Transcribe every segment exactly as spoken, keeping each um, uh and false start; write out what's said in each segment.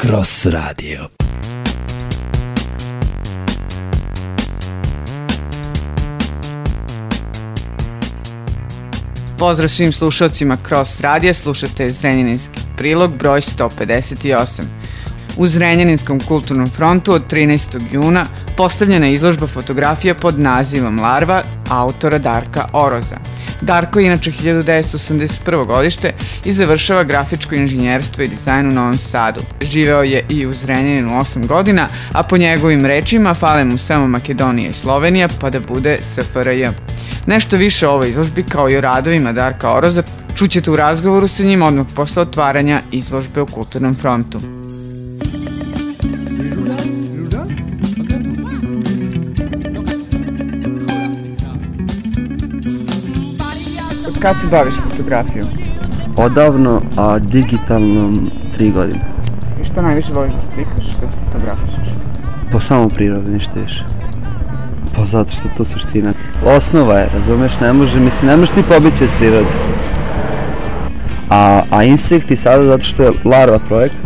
Cross Radio. Pozdrav svim slušalcima Cross Radija, slušate Zrenjaninski prilog broj sto pedeset osam. U Zrenjaninskom kulturnom frontu od trinaestog juna postavljena je izložba fotografija pod nazivom Larva autora Darka Oroza. Darko je inače hiljadu devetsto osamdeset prvo godište i završava grafičko inženjerstvo i dizajn u Novom Sadu. Živeo je i u Zrenjaninu osam godina, a po njegovim rečima fale mu samo Makedonija i Slovenija pa da bude S F R J. Nešto više o ovoj izložbi kao i o radovima Darka Oroza čućete u razgovoru sa njim odmah posle otvaranja izložbe u Kulturnom frontu. Od kad se baviš fotografijom? Odavno, a digitalnom tri godine. I što najviše voliš da slikaš kad se fotografišeš? Po samom prirodi, ništa više. Pa zato što to suština. Osnova je, razumeš, ne može, mislim, ne možeš ti pobići od prirode. A, a insekti sada zato što je Larva projekt,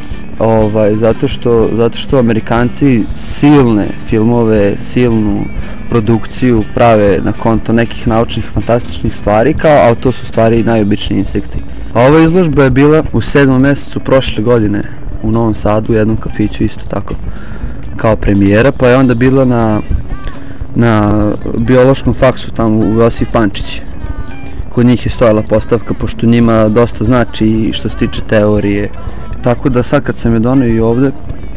ovaj, zato što, zato što Amerikanci silne filmove, silnu produkciju prave na konto nekih naučnih fantastičnih stvari, kao, a to su stvari najobičniji insekti. A ova izložba je bila u sedmom mjesecu prošle godine u Novom Sadu, u jednom kafiću isto tako, kao premijera, pa je onda bila na na biološkom faksu tamo u Josif Pančić. Kod njih je stojala postavka, pošto njima dosta znači što se tiče teorije. Tako da sad kad sam je donio i ovde,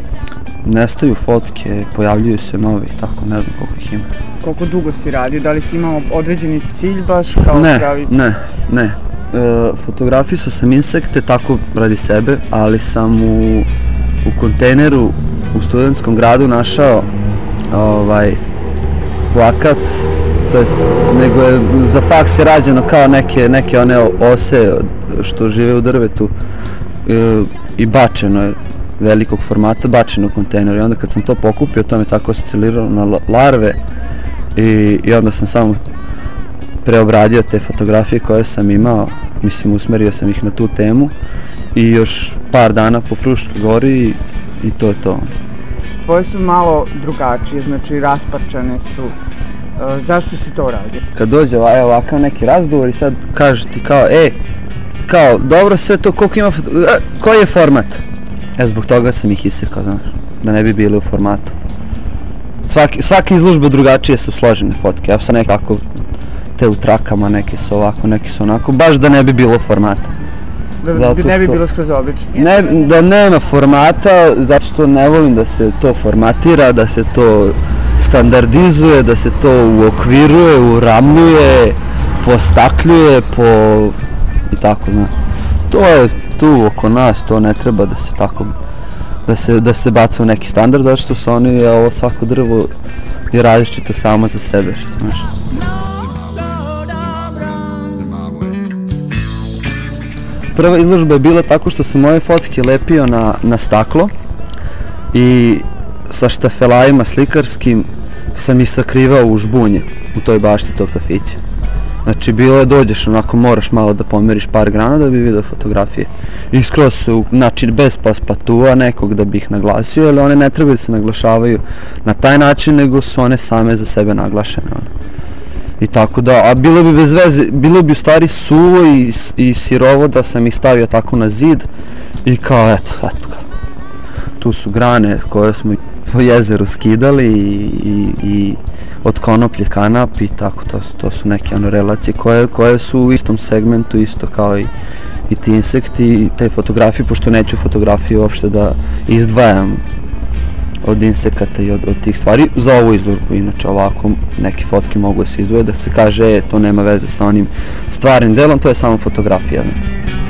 nestaju fotke, pojavljuju se novi, tako ne znam koliko ih ima. Koliko dugo si radio? Da li si imao određeni cilj baš kao ne, pravi? Ne, ne, e, fotografisao sam insekte tako radi sebe, ali sam u, u kontejneru u studentskom gradu našao ovaj, plakat, to jest, nego je za faks je rađeno kao neke, neke one ose što žive u drvetu e, i bačeno je velikog formata, bačeno u kontejner i onda kad sam to pokupio, to me tako asociliralo na larve i, i onda sam samo preobradio te fotografije koje sam imao, mislim usmerio sam ih na tu temu i još par dana po Fruškoj gori i, i to je to. Tvoje su malo drugačije, znači rasparčane su. E, zašto si to radio? Kad dođe ovaj, ovakav neki razgovor i sad kaže ti kao, e, kao, dobro sve to, koliko ima, e, koji je format? E, zbog toga sam ih isekao, znaš, da ne bi bili u formatu. Svaki, svaki izložba drugačije su složene fotke, ja sam nekako, te u trakama, neke su ovako, neke su onako, baš da ne bi bilo formata. Da, da ne bi bilo skroz obično. Ne, da nema formata, zato što ne volim da se to formatira, da se to standardizuje, da se to uokviruje, uramljuje, postakljuje, po... i tako, znaš. To je tu oko nas, to ne treba da se tako, da se, da se baca u neki standard, zato što su oni, ovo svako drvo je različito samo za sebe, znaš. Prva izložba je bila tako što sam moje fotke lepio na, na staklo i sa štafelajima slikarskim sam ih sakrivao u žbunje u toj bašti tog kafića. Znači bilo je, dođeš onako, moraš malo da pomeriš par grana da bi vidio fotografije. I skroz su, znači bez paspatua nekog da bi ih naglasio, ali one ne trebaju da se naglašavaju na taj način, nego su one same za sebe naglašene. I tako da, a bilo bi bez veze, bilo bi u stvari suvo i, i sirovo da sam ih stavio tako na zid i kao eto, eto, tu su grane koje smo po jezeru skidali i, i, i od konoplje kanap i tako, to su, to su neke ono relacije koje, koje su u istom segmentu isto kao i, i ti insekti i te fotografije, pošto neću fotografije uopšte da izdvajam od insekata i od, od tih stvari za ovu izložbu, inače ovako neke fotke mogu da se izdvoje, da se kaže e, to nema veze sa onim stvarnim delom, to je samo fotografija. Ne?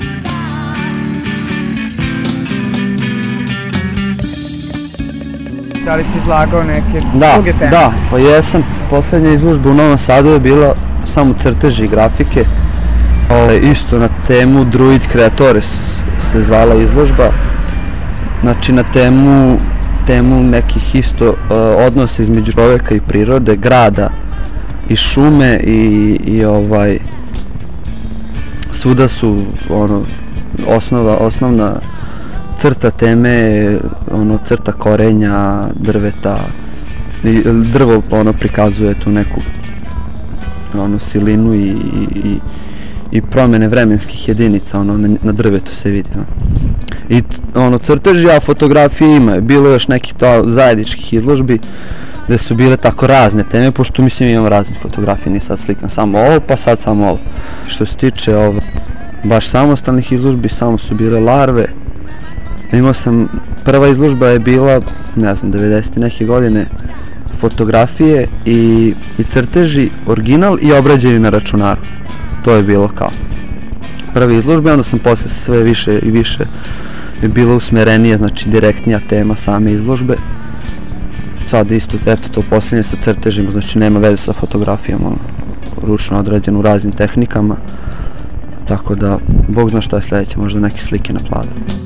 Da li si izlagao neke da, druge teme? Da, pa jesam. Poslednja izložba u Novom Sadu je bila samo crteži i grafike. Ove, isto na temu Druid Creatores se zvala izložba. Znači na temu temu nekih isto uh, odnosa između čoveka i prirode, grada i šume i, i ovaj svuda su ono osnova, osnovna crta teme, ono crta korenja, drveta, i drvo ono prikazuje tu neku ono silinu i, i, i promjene vremenskih jedinica, ono na, na drvetu se vidi, no. I ono crteži, a fotografije ima, bilo još nekih to zajedničkih izložbi gde su bile tako razne teme, pošto mislim imam razne fotografije, nije sad slikam samo ovo, pa sad samo ovo. Što se tiče ovo, baš samostalnih izložbi, samo su bile larve. Imao sam, prva izložba je bila, ne znam, devedesete neke godine, fotografije i, i crteži, original i obrađeni na računaru. To je bilo kao prve izložbe, onda sam posle sve više i više je bilo usmerenije, znači direktnija tema same izložbe. Sad isto, eto to posljednje sa crtežima, znači nema veze sa fotografijama, ručno odrađeno u raznim tehnikama, tako da, Bog zna šta je sljedeće, možda neke slike na planu.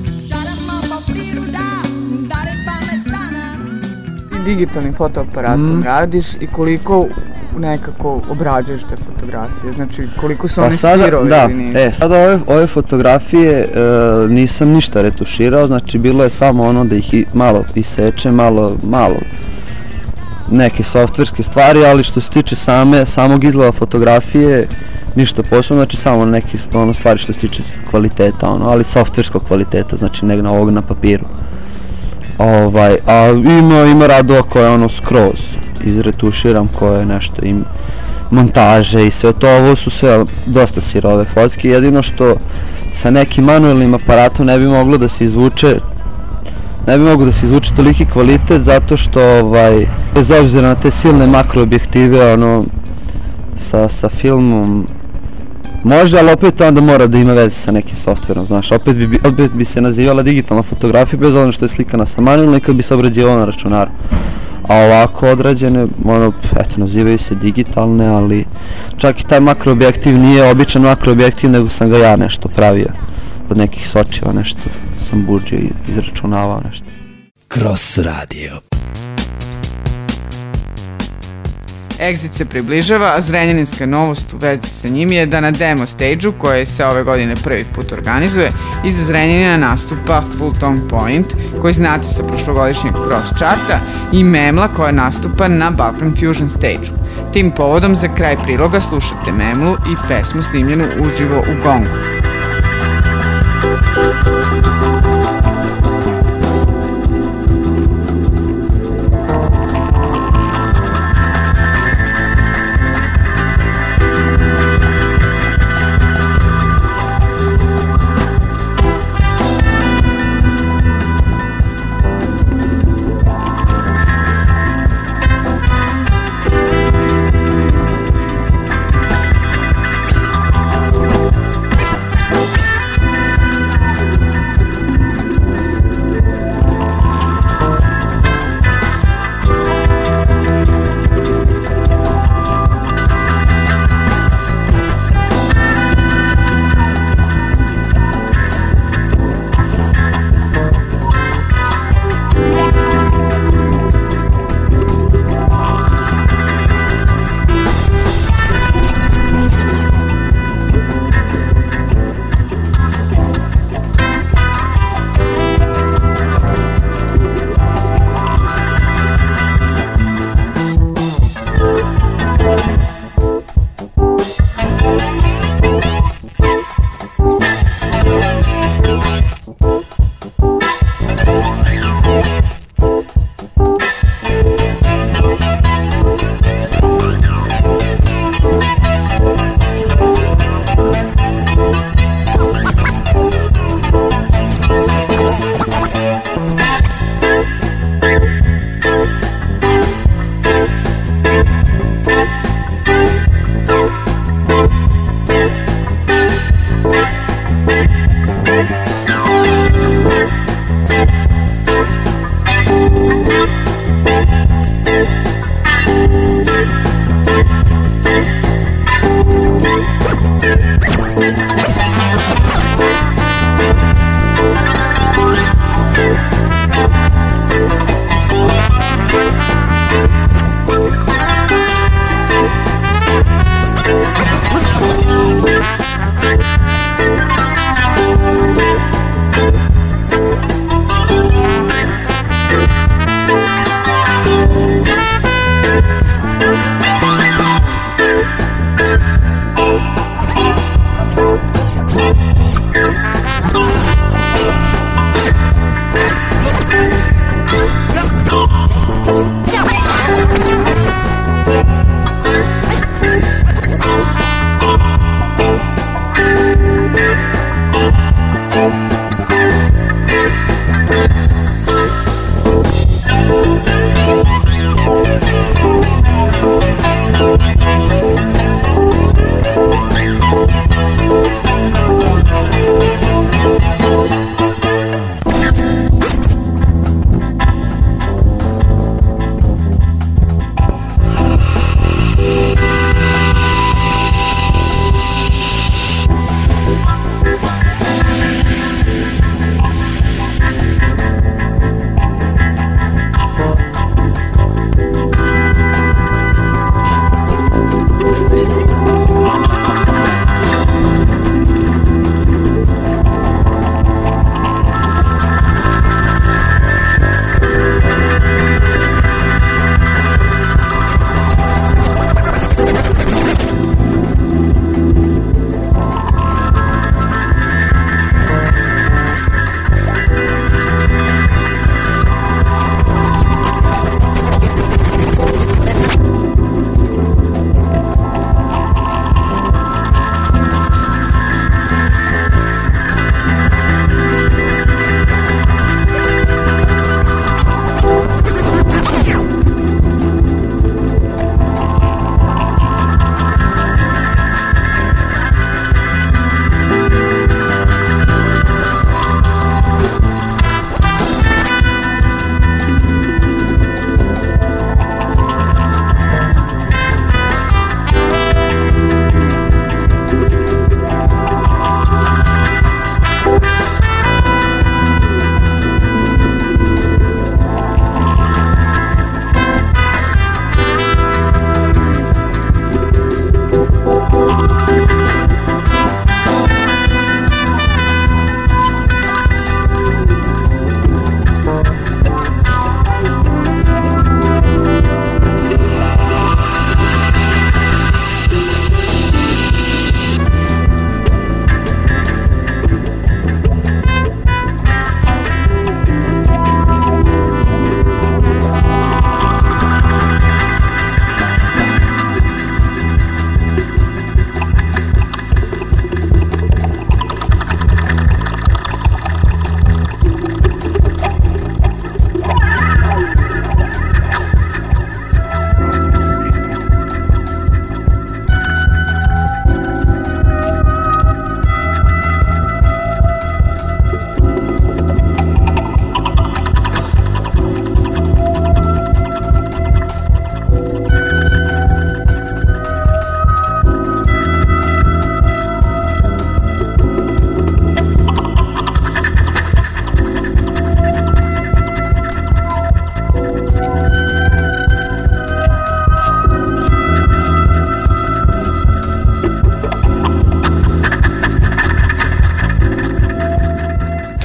Digitalnim fotoaparatom mm. radiš i koliko nekako obrađuješ te fotografije, znači koliko su one pa sirove da, ili nisu? E, sada ove, ove fotografije e, nisam ništa retuširao, znači bilo je samo ono da ih i, malo isečem, malo, malo neke softverske stvari, ali što se tiče same, samog izgleda fotografije, ništa posebno, znači samo neke ono, stvari što se tiče kvaliteta, ono, ali softverskog kvaliteta, znači nek na ovog na papiru. Ovaj, a ima, ima radova koje ono skroz izretuširam, koje nešto im montaže i sve to, ovo su sve dosta sirove fotke, jedino što sa nekim manuelnim aparatom ne bi moglo da se izvuče ne bi moglo da se izvuče toliki kvalitet, zato što ovaj, bez obzira na te silne makroobjektive, ono, sa, sa filmom može, ali opet onda mora da ima veze sa nekim softverom, znaš, opet bi, opet bi se nazivala digitalna fotografija bez ono što je slikana sa manualno i kad bi se obrađivala na računaru. A ovako odrađene, ono, eto, nazivaju se digitalne, ali čak i taj makroobjektiv nije običan makroobjektiv, nego sam ga ja nešto pravio od nekih sočiva, nešto sam budžio i izračunavao nešto. Cross Radio. Exit se približava, a zrenjaninska novost u vezi sa njim je da na demo stage-u, koje se ove godine prvi put organizuje, iza Zrenjanina nastupa Fulton Point, koji znate sa prošlogodišnjeg Cross Charta, i Memla, koja nastupa na Balkan Fusion stage-u. Tim povodom za kraj priloga slušate Memlu i pesmu snimljenu uživo u Gongu.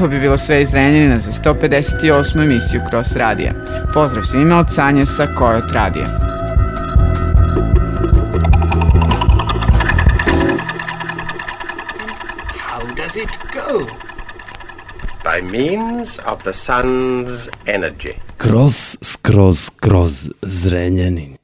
to bi bilo sve iz Renjanina za sto pedeset osmu emisiju Cross Radija. Pozdrav svima od Sanje sa Kojot Radija. How does it go? By means of the sun's energy. Kroz, skroz, kroz Zrenjanin.